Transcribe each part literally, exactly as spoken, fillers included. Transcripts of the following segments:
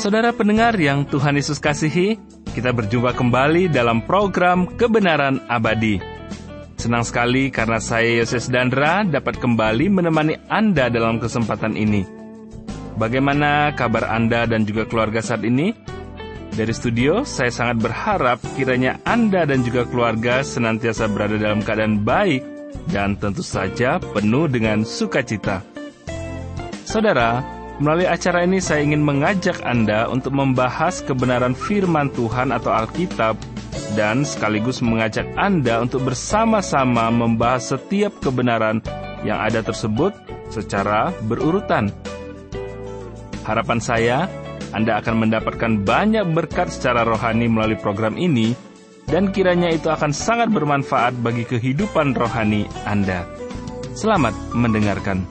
Saudara pendengar yang Tuhan Yesus kasihi, kita berjumpa kembali dalam program Kebenaran Abadi. Senang sekali karena saya Yoses Dandra dapat kembali menemani Anda dalam kesempatan ini. Bagaimana kabar Anda dan juga keluarga saat ini? Dari studio, saya sangat berharap kiranya Anda dan juga keluarga senantiasa berada dalam keadaan baik dan tentu saja penuh dengan sukacita. Saudara, melalui acara ini saya ingin mengajak Anda untuk membahas kebenaran firman Tuhan atau Alkitab dan sekaligus mengajak Anda untuk bersama-sama membahas setiap kebenaran yang ada tersebut secara berurutan. Harapan saya, Anda akan mendapatkan banyak berkat secara rohani melalui program ini dan kiranya itu akan sangat bermanfaat bagi kehidupan rohani Anda. Selamat mendengarkan.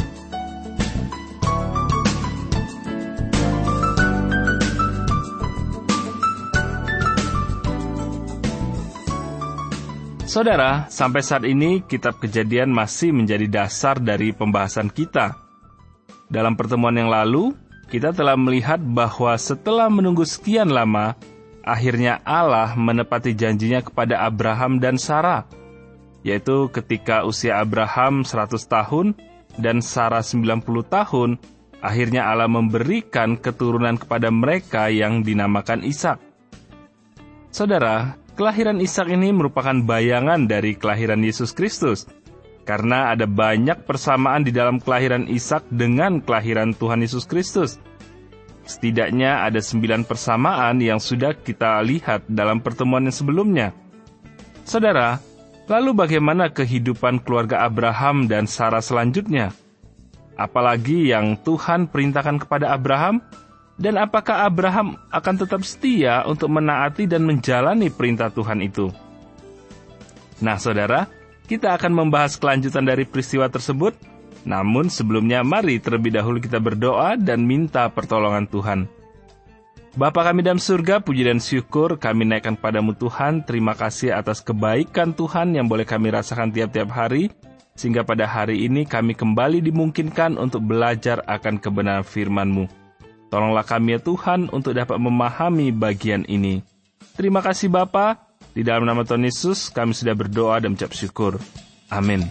Saudara, sampai saat ini kitab Kejadian masih menjadi dasar dari pembahasan kita. Dalam pertemuan yang lalu, kita telah melihat bahwa setelah menunggu sekian lama, akhirnya Allah menepati janjinya kepada Abraham dan Sarah, yaitu ketika usia Abraham seratus tahun dan Sarah sembilan puluh tahun, akhirnya Allah memberikan keturunan kepada mereka yang dinamakan Ishak. Saudara, kelahiran Ishak ini merupakan bayangan dari kelahiran Yesus Kristus, karena ada banyak persamaan di dalam kelahiran Ishak dengan kelahiran Tuhan Yesus Kristus. Setidaknya ada sembilan persamaan yang sudah kita lihat dalam pertemuan yang sebelumnya. Saudara, lalu bagaimana kehidupan keluarga Abraham dan Sarah selanjutnya? Apalagi yang Tuhan perintahkan kepada Abraham? Dan apakah Abraham akan tetap setia untuk menaati dan menjalani perintah Tuhan itu? Nah, saudara, kita akan membahas kelanjutan dari peristiwa tersebut. Namun sebelumnya, mari terlebih dahulu kita berdoa dan minta pertolongan Tuhan. Bapa kami dalam surga, puji dan syukur kami naikkan padamu Tuhan. Terima kasih atas kebaikan Tuhan yang boleh kami rasakan tiap-tiap hari, sehingga pada hari ini kami kembali dimungkinkan untuk belajar akan kebenaran firman-Mu. Tolonglah kami ya Tuhan untuk dapat memahami bagian ini. Terima kasih Bapa. Di dalam nama Tuhan Yesus kami sudah berdoa dan mengucap syukur. Amin.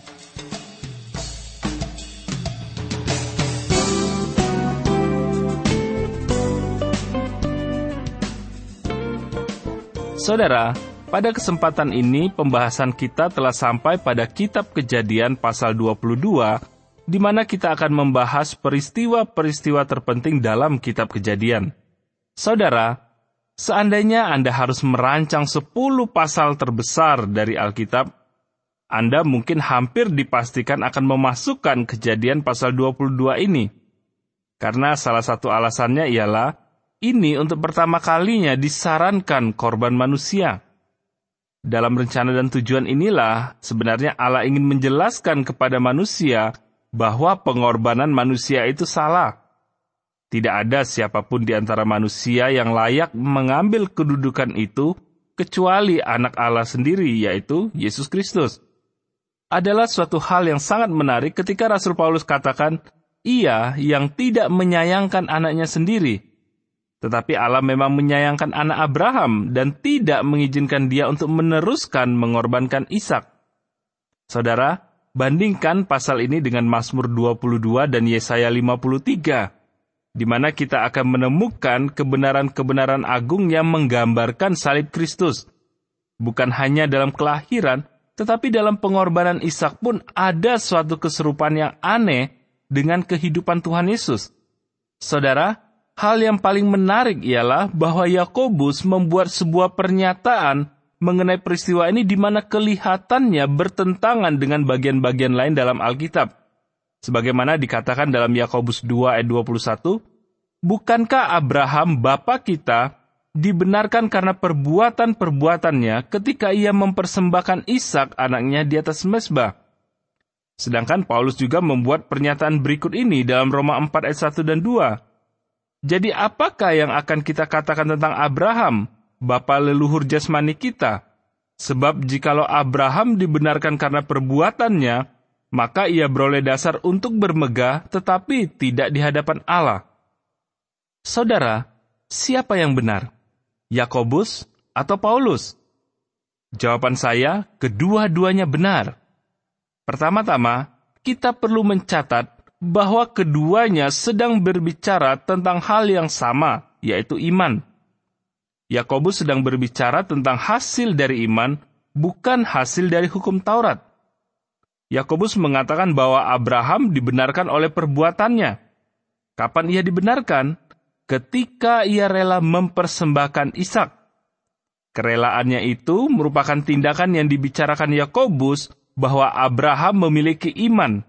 Saudara, pada kesempatan ini pembahasan kita telah sampai pada kitab Kejadian pasal dua puluh dua, di mana kita akan membahas peristiwa-peristiwa terpenting dalam kitab Kejadian. Saudara, seandainya Anda harus merancang sepuluh pasal terbesar dari Alkitab, Anda mungkin hampir dipastikan akan memasukkan Kejadian pasal dua puluh dua ini. Karena salah satu alasannya ialah, ini untuk pertama kalinya disarankan korban manusia. Dalam rencana dan tujuan inilah, sebenarnya Allah ingin menjelaskan kepada manusia bahwa pengorbanan manusia itu salah. Tidak ada siapapun di antara manusia yang layak mengambil kedudukan itu, kecuali anak Allah sendiri, yaitu Yesus Kristus. Adalah suatu hal yang sangat menarik ketika Rasul Paulus katakan, ia yang tidak menyayangkan anaknya sendiri. Tetapi Allah memang menyayangkan anak Abraham dan tidak mengizinkan dia untuk meneruskan mengorbankan Ishak. Saudara, bandingkan pasal ini dengan Mazmur dua puluh dua dan Yesaya lima puluh tiga, di mana kita akan menemukan kebenaran-kebenaran agung yang menggambarkan salib Kristus. Bukan hanya dalam kelahiran, tetapi dalam pengorbanan Ishak pun ada suatu keserupaan yang aneh dengan kehidupan Tuhan Yesus. Saudara, hal yang paling menarik ialah bahwa Yakobus membuat sebuah pernyataan mengenai peristiwa ini di mana kelihatannya bertentangan dengan bagian-bagian lain dalam Alkitab. Sebagaimana dikatakan dalam Yakobus dua ayat dua puluh satu, bukankah Abraham bapa kita dibenarkan karena perbuatan-perbuatannya ketika ia mempersembahkan Ishak anaknya di atas mezbah? Sedangkan Paulus juga membuat pernyataan berikut ini dalam Roma empat ayat satu dan dua. Jadi apakah yang akan kita katakan tentang Abraham, bapa leluhur jasmani kita? Sebab jikalau Abraham dibenarkan karena perbuatannya, maka ia beroleh dasar untuk bermegah tetapi tidak di hadapan Allah. Saudara, siapa yang benar? Yakobus atau Paulus? Jawaban saya, kedua-duanya benar. Pertama-tama, kita perlu mencatat bahwa keduanya sedang berbicara tentang hal yang sama, yaitu iman. Yakobus sedang berbicara tentang hasil dari iman, bukan hasil dari hukum Taurat. Yakobus mengatakan bahwa Abraham dibenarkan oleh perbuatannya. Kapan ia dibenarkan? Ketika ia rela mempersembahkan Ishak. Kerelaannya itu merupakan tindakan yang dibicarakan Yakobus bahwa Abraham memiliki iman.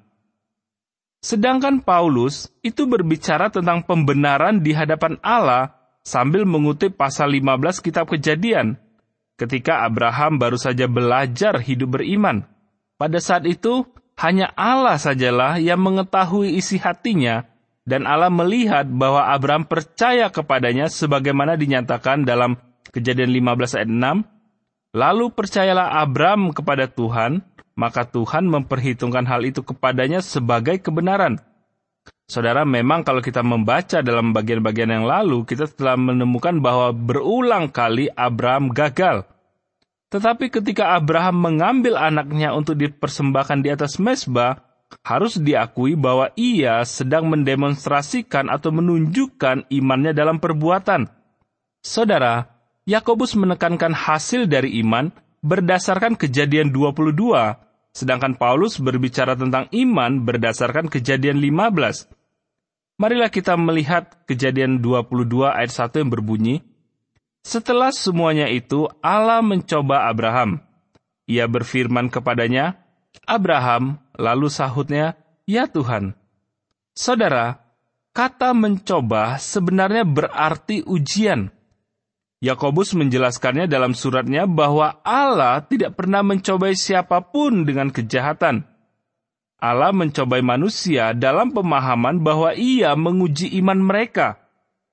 Sedangkan Paulus itu berbicara tentang pembenaran di hadapan Allah sambil mengutip pasal lima belas kitab Kejadian, ketika Abraham baru saja belajar hidup beriman. Pada saat itu, hanya Allah sajalah yang mengetahui isi hatinya, dan Allah melihat bahwa Abraham percaya kepadanya sebagaimana dinyatakan dalam Kejadian lima belas ayat enam, lalu percayalah Abraham kepada Tuhan, maka Tuhan memperhitungkan hal itu kepadanya sebagai kebenaran. Saudara, memang kalau kita membaca dalam bagian-bagian yang lalu, kita telah menemukan bahwa berulang kali Abraham gagal. Tetapi ketika Abraham mengambil anaknya untuk dipersembahkan di atas mezbah, harus diakui bahwa ia sedang mendemonstrasikan atau menunjukkan imannya dalam perbuatan. Saudara, Yakobus menekankan hasil dari iman berdasarkan Kejadian dua puluh dua, sedangkan Paulus berbicara tentang iman berdasarkan Kejadian lima belas. Marilah kita melihat Kejadian dua puluh dua ayat satu yang berbunyi, "Setelah semuanya itu, Allah mencoba Abraham. Ia berfirman kepadanya, 'Abraham,' lalu sahutnya, 'Ya Tuhan.'" Saudara, kata mencoba sebenarnya berarti ujian. Yakobus menjelaskannya dalam suratnya bahwa Allah tidak pernah mencobai siapapun dengan kejahatan. Allah mencobai manusia dalam pemahaman bahwa ia menguji iman mereka.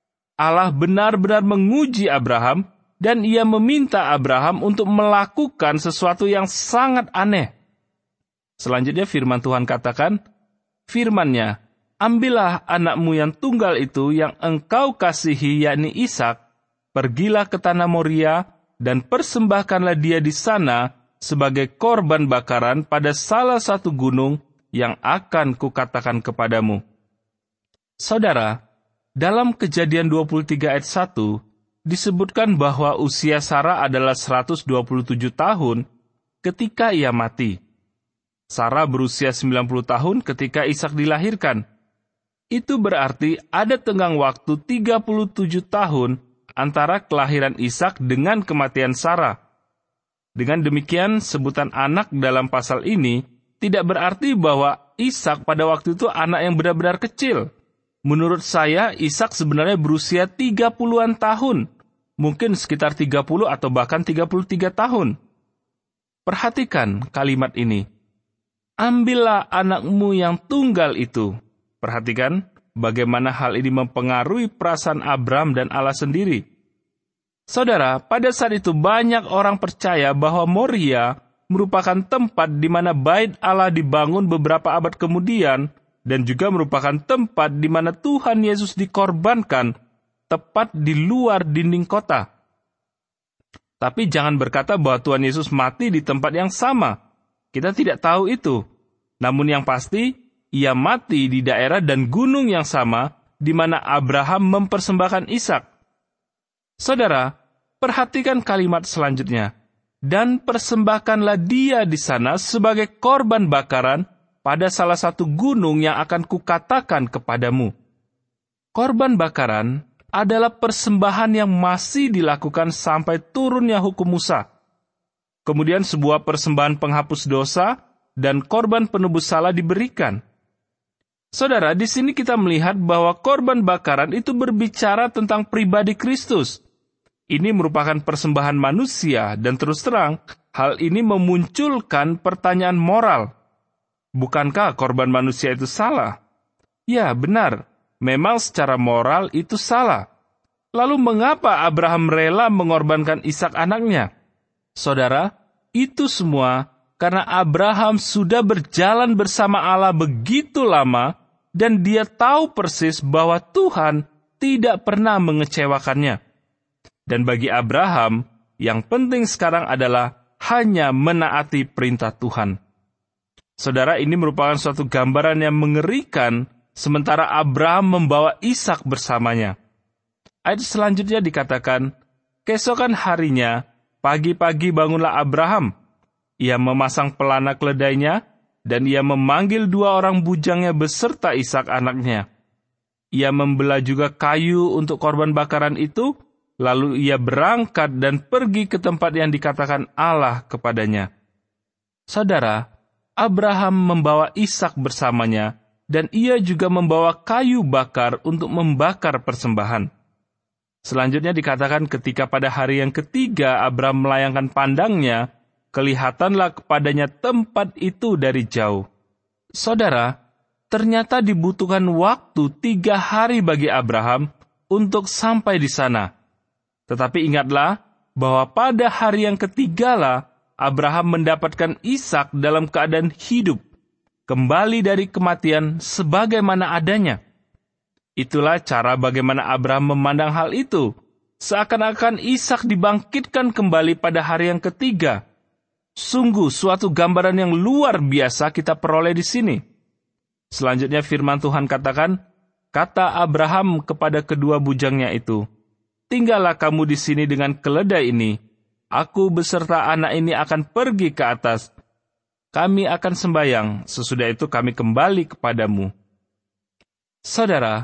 Allah benar-benar menguji Abraham, dan ia meminta Abraham untuk melakukan sesuatu yang sangat aneh. Selanjutnya firman Tuhan katakan, firman-Nya, "Ambillah anakmu yang tunggal itu yang engkau kasihi, yakni Ishak, pergilah ke tanah Moria, dan persembahkanlah dia di sana sebagai korban bakaran pada salah satu gunung yang akan kukatakan kepadamu." Saudara, dalam Kejadian dua puluh tiga ayat satu, disebutkan bahwa usia Sarah adalah seratus dua puluh tujuh tahun ketika ia mati. Sarah berusia sembilan puluh tahun ketika Ishak dilahirkan. Itu berarti ada tenggang waktu tiga puluh tujuh tahun antara kelahiran Ishak dengan kematian Sarah. Dengan demikian, sebutan anak dalam pasal ini tidak berarti bahwa Ishak pada waktu itu anak yang benar-benar kecil. Menurut saya, Ishak sebenarnya berusia tiga puluhan tahun, mungkin sekitar tiga puluh atau bahkan tiga puluh tiga tahun. Perhatikan kalimat ini. Ambillah anakmu yang tunggal itu. Perhatikan bagaimana hal ini mempengaruhi perasaan Abraham dan Allah sendiri. Saudara, pada saat itu banyak orang percaya bahwa Moria merupakan tempat di mana bait Allah dibangun beberapa abad kemudian, dan juga merupakan tempat di mana Tuhan Yesus dikorbankan, tepat di luar dinding kota. Tapi jangan berkata bahwa Tuhan Yesus mati di tempat yang sama. Kita tidak tahu itu. Namun yang pasti, ia mati di daerah dan gunung yang sama di mana Abraham mempersembahkan Ishak. Saudara, perhatikan kalimat selanjutnya. Dan persembahkanlah dia di sana sebagai korban bakaran pada salah satu gunung yang akan kukatakan kepadamu. Korban bakaran adalah persembahan yang masih dilakukan sampai turunnya hukum Musa. Kemudian sebuah persembahan penghapus dosa dan korban penebus salah diberikan. Saudara, di sini kita melihat bahwa korban bakaran itu berbicara tentang pribadi Kristus. Ini merupakan persembahan manusia, dan terus terang, hal ini memunculkan pertanyaan moral. Bukankah korban manusia itu salah? Ya, benar. Memang secara moral itu salah. Lalu mengapa Abraham rela mengorbankan Ishak anaknya? Saudara, itu semua karena Abraham sudah berjalan bersama Allah begitu lama, dan dia tahu persis bahwa Tuhan tidak pernah mengecewakannya. Dan bagi Abraham, yang penting sekarang adalah hanya menaati perintah Tuhan. Saudara, ini merupakan suatu gambaran yang mengerikan, sementara Abraham membawa Ishak bersamanya. Ayat selanjutnya dikatakan, keesokan harinya, pagi-pagi bangunlah Abraham. Ia memasang pelana keledainya, dan ia memanggil dua orang bujangnya beserta Ishak anaknya. Ia membelah juga kayu untuk korban bakaran itu, lalu ia berangkat dan pergi ke tempat yang dikatakan Allah kepadanya. Saudara, Abraham membawa Ishak bersamanya, dan ia juga membawa kayu bakar untuk membakar persembahan. Selanjutnya dikatakan ketika pada hari yang ketiga Abraham melayangkan pandangnya, kelihatanlah kepadanya tempat itu dari jauh. Saudara, ternyata dibutuhkan waktu tiga hari bagi Abraham untuk sampai di sana. Tetapi ingatlah bahwa pada hari yang ketigalah Abraham mendapatkan Ishak dalam keadaan hidup, kembali dari kematian sebagaimana adanya. Itulah cara bagaimana Abraham memandang hal itu, seakan-akan Ishak dibangkitkan kembali pada hari yang ketiga. Sungguh suatu gambaran yang luar biasa kita peroleh di sini. Selanjutnya firman Tuhan katakan, kata Abraham kepada kedua bujangnya itu, tinggallah kamu di sini dengan keledai ini. Aku beserta anak ini akan pergi ke atas. Kami akan sembahyang, sesudah itu kami kembali kepadamu. Saudara,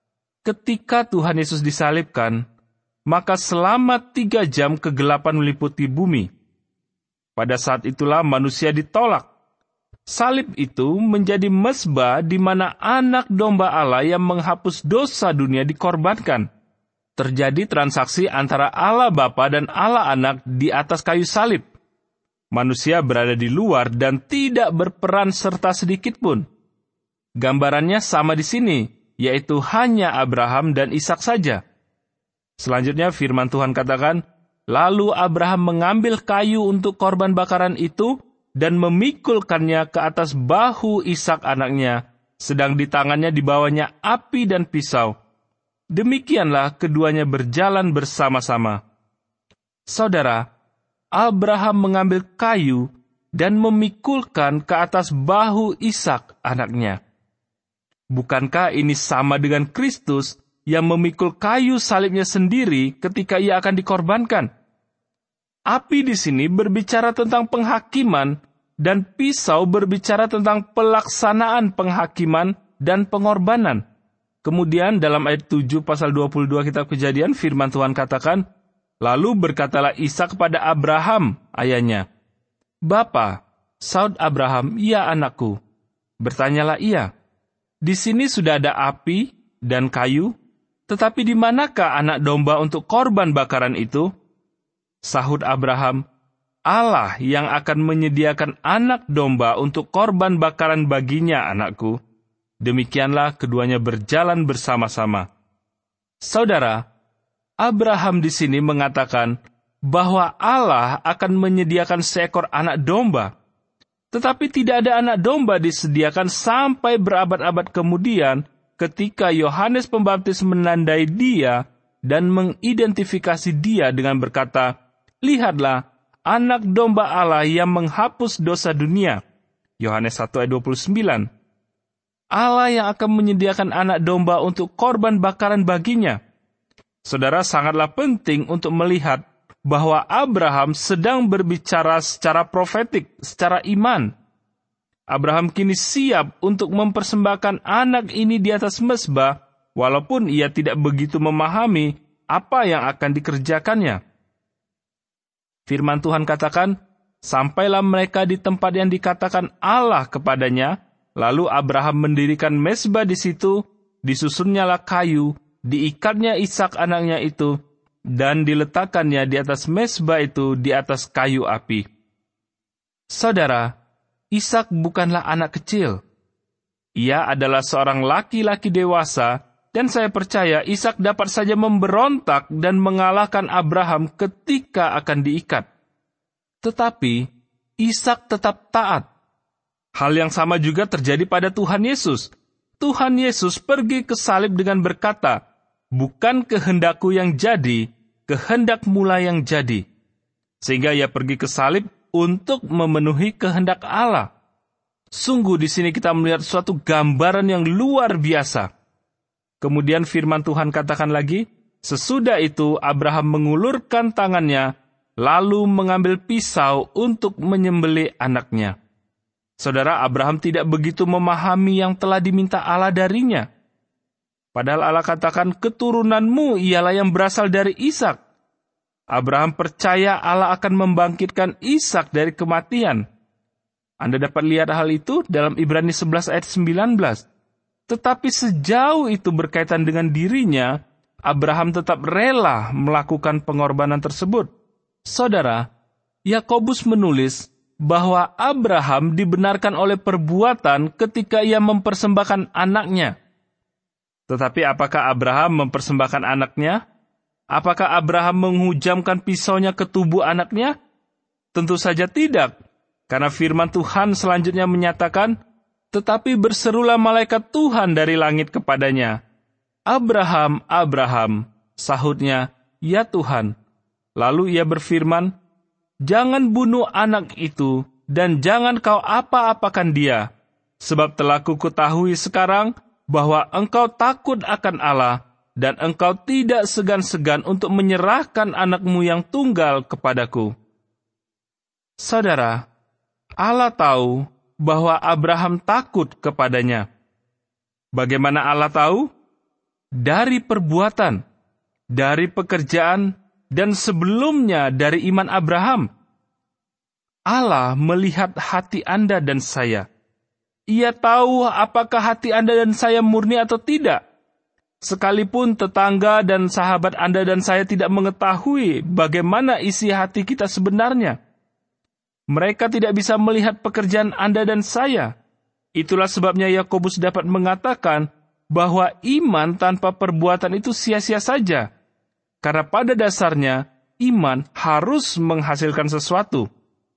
ketika Tuhan Yesus disalibkan, maka selama tiga jam kegelapan meliputi bumi. Pada saat itulah manusia ditolak. Salib itu menjadi mezbah di mana anak domba Allah yang menghapus dosa dunia dikorbankan. Terjadi transaksi antara Allah Bapa dan Allah Anak di atas kayu salib. Manusia berada di luar dan tidak berperan serta sedikit pun. Gambarannya sama di sini, yaitu hanya Abraham dan Ishak saja. Selanjutnya firman Tuhan katakan, lalu Abraham mengambil kayu untuk korban bakaran itu dan memikulkannya ke atas bahu Ishak anaknya, sedang di tangannya dibawanya api dan pisau. Demikianlah keduanya berjalan bersama-sama. Saudara, Abraham mengambil kayu dan memikulkan ke atas bahu Ishak anaknya. Bukankah ini sama dengan Kristus yang memikul kayu salibnya sendiri ketika ia akan dikorbankan? Api di sini berbicara tentang penghakiman dan pisau berbicara tentang pelaksanaan penghakiman dan pengorbanan. Kemudian dalam ayat tujuh pasal dua puluh dua kitab Kejadian firman Tuhan katakan, lalu berkatalah Ishak kepada Abraham, ayahnya, Bapa, saud Abraham, ya anakku. Bertanyalah ia, di sini sudah ada api dan kayu, tetapi di manakah anak domba untuk korban bakaran itu? Sahut Abraham, Allah yang akan menyediakan anak domba untuk korban bakaran baginya, anakku. Demikianlah keduanya berjalan bersama-sama. Saudara, Abraham di sini mengatakan bahwa Allah akan menyediakan seekor anak domba. Tetapi tidak ada anak domba disediakan sampai berabad-abad kemudian ketika Yohanes Pembaptis menandai dia dan mengidentifikasi dia dengan berkata, lihatlah, anak domba Allah yang menghapus dosa dunia. Yohanes satu ayat dua puluh sembilan. Allah yang akan menyediakan anak domba untuk korban bakaran baginya. Saudara, sangatlah penting untuk melihat bahwa Abraham sedang berbicara secara profetik, secara iman. Abraham kini siap untuk mempersembahkan anak ini di atas mezbah, walaupun ia tidak begitu memahami apa yang akan dikerjakannya. Firman Tuhan katakan, sampailah mereka di tempat yang dikatakan Allah kepadanya, lalu Abraham mendirikan mezbah di situ, disusunnyalah kayu, diikatnya Ishak anaknya itu, dan diletakkannya di atas mezbah itu di atas kayu api. Saudara, Ishak bukanlah anak kecil. Ia adalah seorang laki-laki dewasa, dan saya percaya Ishak dapat saja memberontak dan mengalahkan Abraham ketika akan diikat. Tetapi, Ishak tetap taat. Hal yang sama juga terjadi pada Tuhan Yesus. Tuhan Yesus pergi ke salib dengan berkata bukan kehendakku yang jadi, kehendak-Mulah yang jadi. Sehingga ia pergi ke salib untuk memenuhi kehendak Allah. Sungguh di sini kita melihat suatu gambaran yang luar biasa. Kemudian firman Tuhan katakan lagi, sesudah itu Abraham mengulurkan tangannya, lalu mengambil pisau untuk menyembelih anaknya. Saudara, Abraham tidak begitu memahami yang telah diminta Allah darinya. Padahal Allah katakan, keturunanmu ialah yang berasal dari Ishak. Abraham percaya Allah akan membangkitkan Ishak dari kematian. Anda dapat lihat hal itu dalam Ibrani sebelas ayat sembilan belas. Tetapi sejauh itu berkaitan dengan dirinya, Abraham tetap rela melakukan pengorbanan tersebut. Saudara, Yakobus menulis bahwa Abraham dibenarkan oleh perbuatan ketika ia mempersembahkan anaknya. Tetapi apakah Abraham mempersembahkan anaknya? Apakah Abraham menghujamkan pisaunya ke tubuh anaknya? Tentu saja tidak, karena firman Tuhan selanjutnya menyatakan, tetapi berserulah malaikat Tuhan dari langit kepadanya, Abraham, Abraham, sahutnya, ya Tuhan. Lalu ia berfirman, jangan bunuh anak itu, dan jangan kau apa-apakan dia, sebab telah kuketahui sekarang bahwa engkau takut akan Allah, dan engkau tidak segan-segan untuk menyerahkan anakmu yang tunggal kepadaku. Saudara, Allah tahu bahwa Abraham takut kepadanya. Bagaimana Allah tahu? Dari perbuatan, dari pekerjaan, dan sebelumnya dari iman Abraham. Allah melihat hati Anda dan saya. Ia tahu apakah hati Anda dan saya murni atau tidak. Sekalipun tetangga dan sahabat Anda dan saya tidak mengetahui bagaimana isi hati kita sebenarnya. Mereka tidak bisa melihat pekerjaan Anda dan saya. Itulah sebabnya Yakobus dapat mengatakan bahwa iman tanpa perbuatan itu sia-sia saja. Karena pada dasarnya, iman harus menghasilkan sesuatu.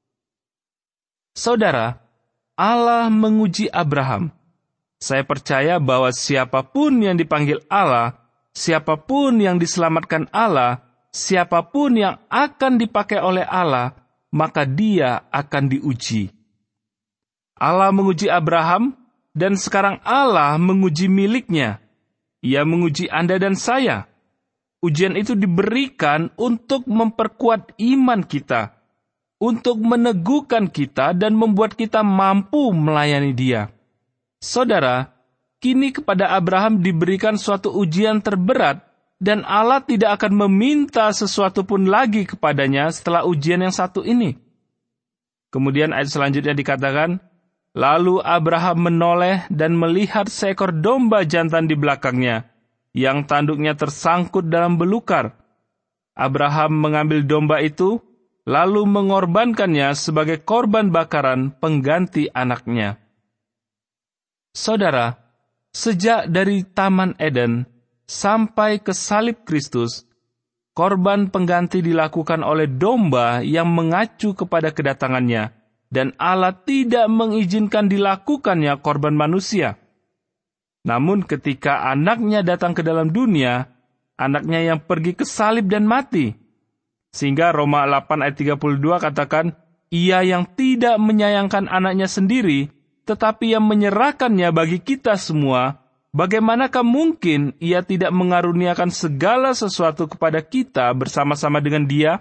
Saudara, Allah menguji Abraham. Saya percaya bahwa siapapun yang dipanggil Allah, siapapun yang diselamatkan Allah, siapapun yang akan dipakai oleh Allah, maka dia akan diuji. Allah menguji Abraham, dan sekarang Allah menguji miliknya. Ia menguji Anda dan saya. Ujian itu diberikan untuk memperkuat iman kita, untuk meneguhkan kita dan membuat kita mampu melayani Dia. Saudara, kini kepada Abraham diberikan suatu ujian terberat, dan Allah tidak akan meminta sesuatu pun lagi kepadanya setelah ujian yang satu ini. Kemudian ayat selanjutnya dikatakan, lalu Abraham menoleh dan melihat seekor domba jantan di belakangnya, yang tanduknya tersangkut dalam belukar. Abraham mengambil domba itu, lalu mengorbankannya sebagai korban bakaran pengganti anaknya. Saudara, sejak dari Taman Eden sampai ke salib Kristus, korban pengganti dilakukan oleh domba yang mengacu kepada kedatangannya, dan Allah tidak mengizinkan dilakukannya korban manusia. Namun ketika anaknya datang ke dalam dunia, anaknya yang pergi ke salib dan mati. Sehingga Roma delapan ayat tiga puluh dua katakan, ia yang tidak menyayangkan anaknya sendiri, tetapi yang menyerahkannya bagi kita semua, bagaimanakah mungkin ia tidak mengaruniakan segala sesuatu kepada kita bersama-sama dengan Dia?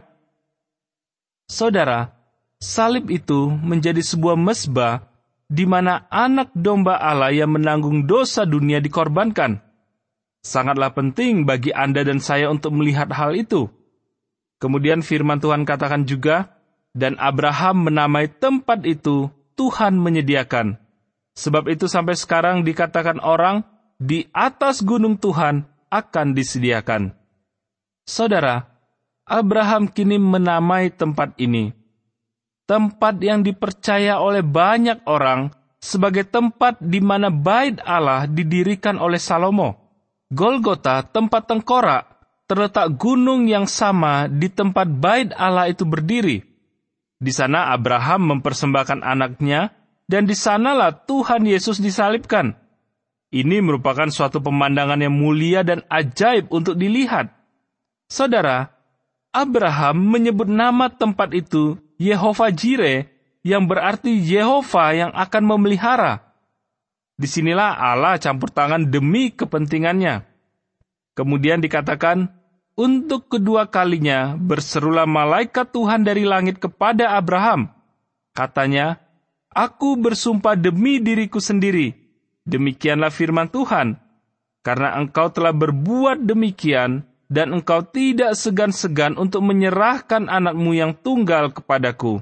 Saudara, salib itu menjadi sebuah mezbah di mana anak domba Allah yang menanggung dosa dunia dikorbankan. Sangatlah penting bagi Anda dan saya untuk melihat hal itu. Kemudian firman Tuhan katakan juga, dan Abraham menamai tempat itu Tuhan menyediakan. Sebab itu sampai sekarang dikatakan orang, di atas gunung Tuhan akan disediakan. Saudara, Abraham kini menamai tempat ini, tempat yang dipercaya oleh banyak orang sebagai tempat di mana bait Allah didirikan oleh Salomo. Golgota, tempat tengkorak, terletak gunung yang sama di tempat bait Allah itu berdiri. Di sana Abraham mempersembahkan anaknya, dan di sanalah Tuhan Yesus disalibkan. Ini merupakan suatu pemandangan yang mulia dan ajaib untuk dilihat. Saudara, Abraham menyebut nama tempat itu Yehova Jireh, yang berarti Yehova yang akan memelihara. Disinilah Allah campur tangan demi kepentingannya. Kemudian dikatakan, untuk kedua kalinya berserulah malaikat Tuhan dari langit kepada Abraham. Katanya, aku bersumpah demi diriku sendiri. Demikianlah firman Tuhan, karena engkau telah berbuat demikian, dan engkau tidak segan-segan untuk menyerahkan anakmu yang tunggal kepadaku.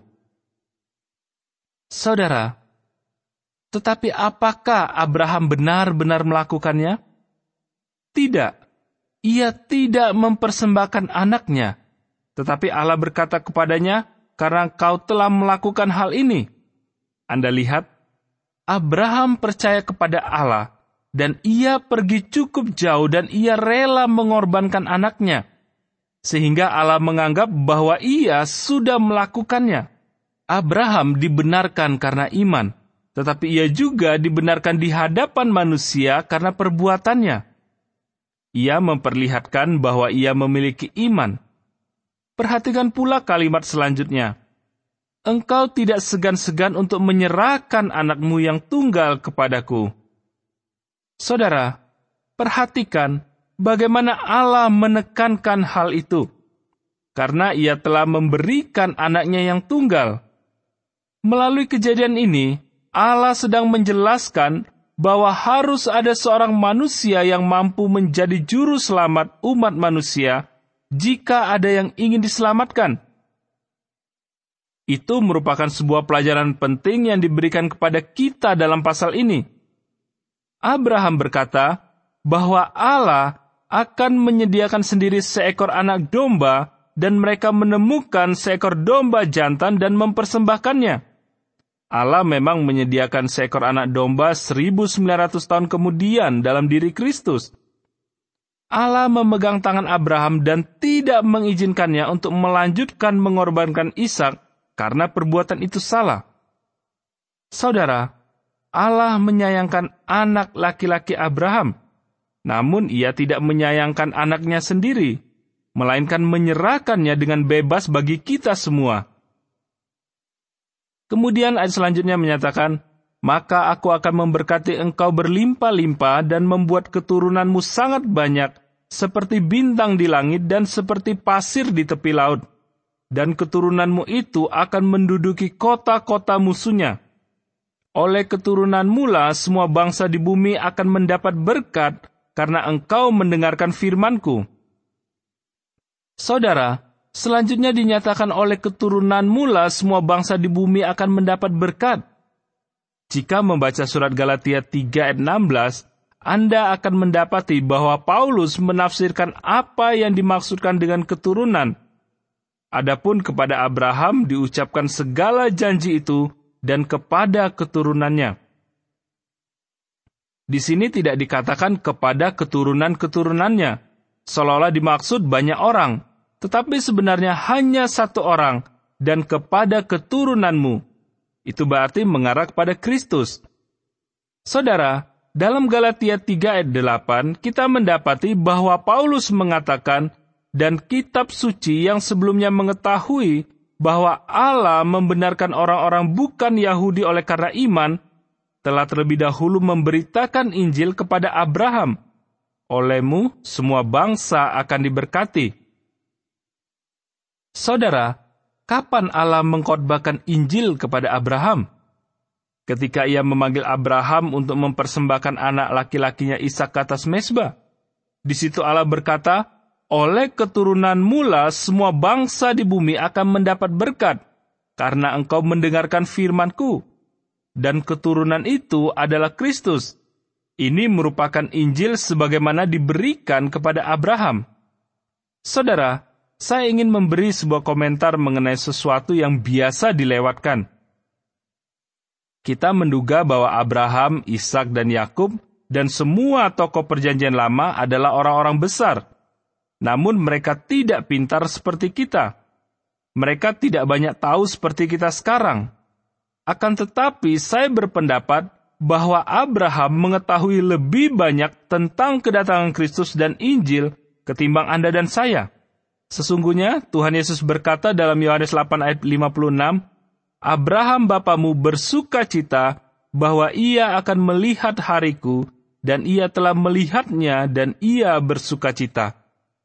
Saudara, tetapi apakah Abraham benar-benar melakukannya? Tidak, ia tidak mempersembahkan anaknya, tetapi Allah berkata kepadanya, karena engkau telah melakukan hal ini. Anda lihat, Abraham percaya kepada Allah, dan ia pergi cukup jauh dan ia rela mengorbankan anaknya, sehingga Allah menganggap bahwa ia sudah melakukannya. Abraham dibenarkan karena iman, tetapi ia juga dibenarkan di hadapan manusia karena perbuatannya. Ia memperlihatkan bahwa ia memiliki iman. Perhatikan pula kalimat selanjutnya. Engkau tidak segan-segan untuk menyerahkan anakmu yang tunggal kepadaku. Saudara, perhatikan bagaimana Allah menekankan hal itu. Karena ia telah memberikan anaknya yang tunggal. Melalui kejadian ini, Allah sedang menjelaskan bahwa harus ada seorang manusia yang mampu menjadi juru selamat umat manusia jika ada yang ingin diselamatkan. Itu merupakan sebuah pelajaran penting yang diberikan kepada kita dalam pasal ini. Abraham berkata bahwa Allah akan menyediakan sendiri seekor anak domba dan mereka menemukan seekor domba jantan dan mempersembahkannya. Allah memang menyediakan seekor anak domba seribu sembilan ratus tahun kemudian dalam diri Kristus. Allah memegang tangan Abraham dan tidak mengizinkannya untuk melanjutkan mengorbankan Ishak karena perbuatan itu salah. Saudara, Allah menyayangkan anak laki-laki Abraham, namun ia tidak menyayangkan anaknya sendiri, melainkan menyerahkannya dengan bebas bagi kita semua. Kemudian ayat selanjutnya menyatakan, maka aku akan memberkati engkau berlimpah-limpah dan membuat keturunanmu sangat banyak, seperti bintang di langit dan seperti pasir di tepi laut. Dan keturunanmu itu akan menduduki kota-kota musuhnya. Oleh keturunanmu lah semua bangsa di bumi akan mendapat berkat, karena engkau mendengarkan firman-Ku. Saudara, selanjutnya dinyatakan oleh keturunanmu lah semua bangsa di bumi akan mendapat berkat. Jika membaca surat Galatia tiga ayat enam belas, Anda akan mendapati bahwa Paulus menafsirkan apa yang dimaksudkan dengan keturunan. Adapun kepada Abraham diucapkan segala janji itu dan kepada keturunannya. Di sini tidak dikatakan kepada keturunan-keturunannya, seolah-olah dimaksud banyak orang, tetapi sebenarnya hanya satu orang, dan kepada keturunanmu. Itu berarti mengarah kepada Kristus. Saudara, dalam Galatia tiga ayat delapan, kita mendapati bahwa Paulus mengatakan, dan kitab suci yang sebelumnya mengetahui bahwa Allah membenarkan orang-orang bukan Yahudi oleh karena iman, telah terlebih dahulu memberitakan Injil kepada Abraham. Olehmu, semua bangsa akan diberkati. Saudara, kapan Allah mengkhotbahkan Injil kepada Abraham? Ketika ia memanggil Abraham untuk mempersembahkan anak laki-lakinya Ishak ke atas mezbah. Di situ Allah berkata, oleh keturunanmu lah semua bangsa di bumi akan mendapat berkat, karena engkau mendengarkan firman-Ku. Dan keturunan itu adalah Kristus. Ini merupakan Injil sebagaimana diberikan kepada Abraham. Saudara, saya ingin memberi sebuah komentar mengenai sesuatu yang biasa dilewatkan. Kita menduga bahwa Abraham, Ishak, dan Yakub, dan semua tokoh perjanjian lama adalah orang-orang besar. Namun mereka tidak pintar seperti kita. Mereka tidak banyak tahu seperti kita sekarang. Akan tetapi saya berpendapat bahwa Abraham mengetahui lebih banyak tentang kedatangan Kristus dan Injil ketimbang Anda dan saya. Sesungguhnya Tuhan Yesus berkata dalam Yohanes delapan ayat lima puluh enam, Abraham bapamu bersukacita bahwa ia akan melihat hariku, dan ia telah melihatnya dan ia bersukacita.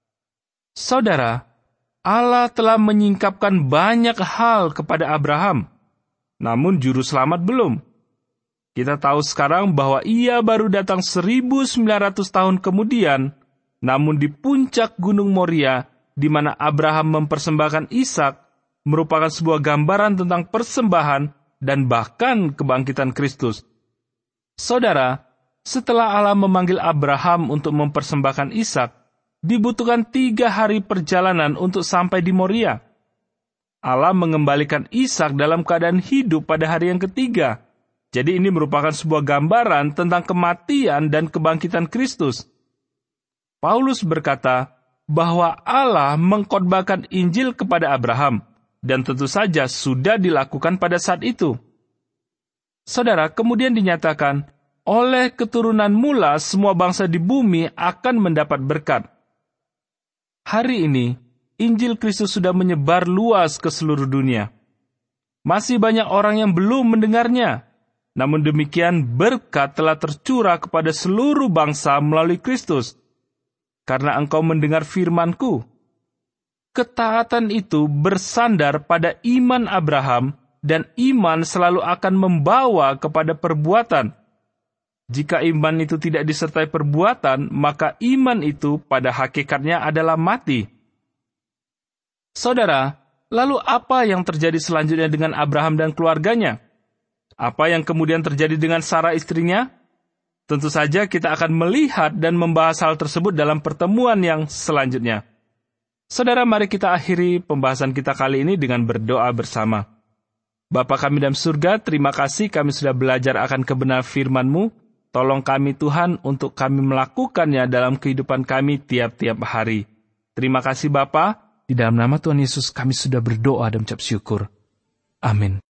Saudara, Allah telah menyingkapkan banyak hal kepada Abraham, namun juru selamat belum. Kita tahu sekarang bahwa ia baru datang seribu sembilan ratus tahun kemudian, namun di puncak Gunung Moria, di mana Abraham mempersembahkan Ishak, merupakan sebuah gambaran tentang persembahan dan bahkan kebangkitan Kristus. Saudara, setelah Allah memanggil Abraham untuk mempersembahkan Ishak, dibutuhkan tiga hari perjalanan untuk sampai di Moria. Allah mengembalikan Ishak dalam keadaan hidup pada hari yang ketiga. Jadi ini merupakan sebuah gambaran tentang kematian dan kebangkitan Kristus. Paulus berkata bahwa Allah mengkhotbahkan Injil kepada Abraham, dan tentu saja sudah dilakukan pada saat itu. Saudara, kemudian dinyatakan, oleh keturunan mula semua bangsa di bumi akan mendapat berkat. Hari ini, Injil Kristus sudah menyebar luas ke seluruh dunia. Masih banyak orang yang belum mendengarnya. Namun demikian, berkat telah tercurah kepada seluruh bangsa melalui Kristus. Karena engkau mendengar firman-Ku. Ketaatan itu bersandar pada iman Abraham, dan iman selalu akan membawa kepada perbuatan. Jika iman itu tidak disertai perbuatan, maka iman itu pada hakikatnya adalah mati. Saudara, lalu apa yang terjadi selanjutnya dengan Abraham dan keluarganya? Apa yang kemudian terjadi dengan Sarah istrinya? Tentu saja kita akan melihat dan membahas hal tersebut dalam pertemuan yang selanjutnya. Saudara, mari kita akhiri pembahasan kita kali ini dengan berdoa bersama. Bapa kami dalam surga, terima kasih kami sudah belajar akan kebenaran firman-Mu. Tolong kami Tuhan untuk kami melakukannya dalam kehidupan kami tiap-tiap hari. Terima kasih Bapa. Di dalam nama Tuhan Yesus kami sudah berdoa dan ucap syukur. Amin.